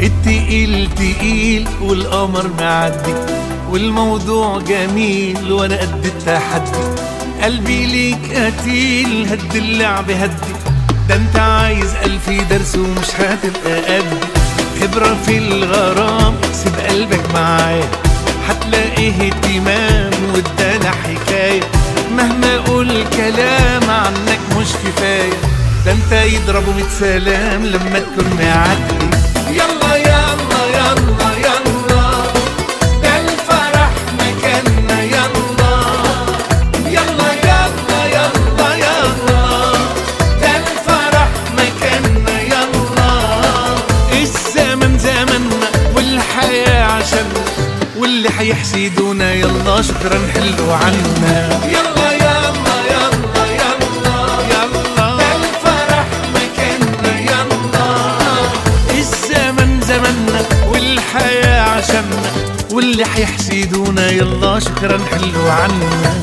التقيل تقيل والقمر معدي، والموضوع جميل وانا قد التحدي. قلبي ليك قتيل، هد اللعب هدي، ده انت عايز 1000 درس ومش هتبقى قدي. خبرة في الغرام سيب قلبك معايا، هتلاقيه اهتمام وادانا حكاية. مهما اقول كلام عنك مش كفاية، ده انت يضربوا 100 سلام لما تكون معدي. يلا يلا يلا يلا، ده الفرح مكاننا. يلا يلا يلا يلا يلا، ده الفرح مكاننا. يلا الزمن زمننا والحياة عشاننا، واللي هيحسدونا يلا شكرا حلوا عنا. يلا يلا يلا يلا يلا، ده الفرح مكاننا. يلا الزمن زمننا والحياة عشاننا، واللي هيحسدونا يلا شكرا حلوا عنا.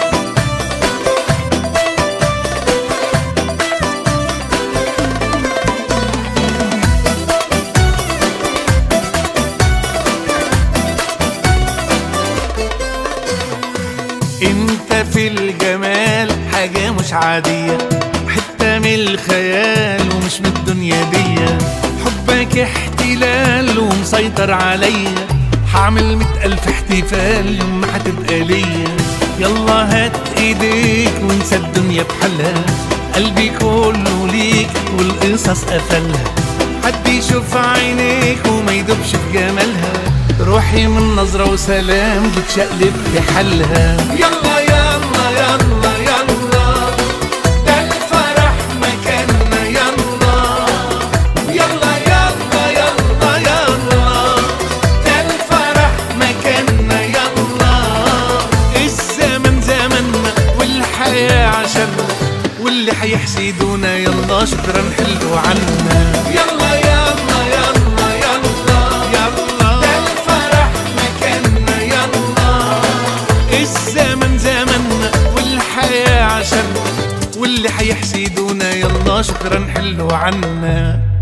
انت في الجمال حاجة مش عادية، حتة من الخيال ومش من الدنيا دي. حبك احتلال ومسيطر عليا، هعمل 100,000 احتفال يوم ما هتبقى ليا. يلا هات ايديك وانسى الدنيا بحالها، قلبي كله ليك والقصص قفلها. حد يشوف عينيك وما يدوبش في جمالها، روحي من نظرة وسلام بتشقلب في حالها. يلا يلا يلا يلا، ده الفرح مكاننا. يلا يلا يلا يلا يلا، ده الفرح مكاننا. يلا الزمن زمننا والحياة عشاننا، واللي هيحسدونا يلا شكرا حلوا عنا. يلا يلا يلا يلا يلا، ده الفرح مكاننا. يلا الزمن زمننا والحياة عشاننا، واللي هيحسدونا يلا شكرا حلوا عنا.